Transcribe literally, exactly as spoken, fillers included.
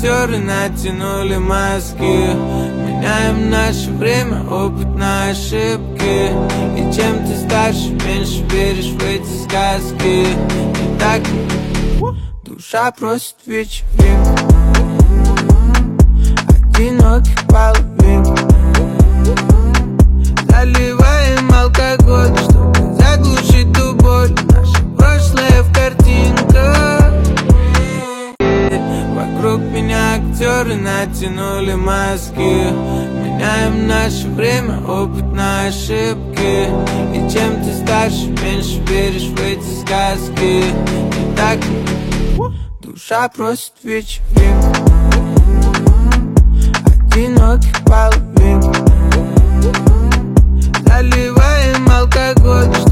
актеры натянули маски. Меняем наше время, опыт на ошибки. И чем ты старше, меньше веришь в эти сказки. И так душа просит вечеринку, одиноких половинок. Заливаем алкоголь, чтобы заглушить ту боль. Наше прошлое в картинках. Вокруг меня актеры натянули маски. Меняем наше время, опыт на ошибки. И чем ты старше, меньше веришь в эти сказки. И так душа просит вечеринку, одиноких половинок. Заливаем алкоголь,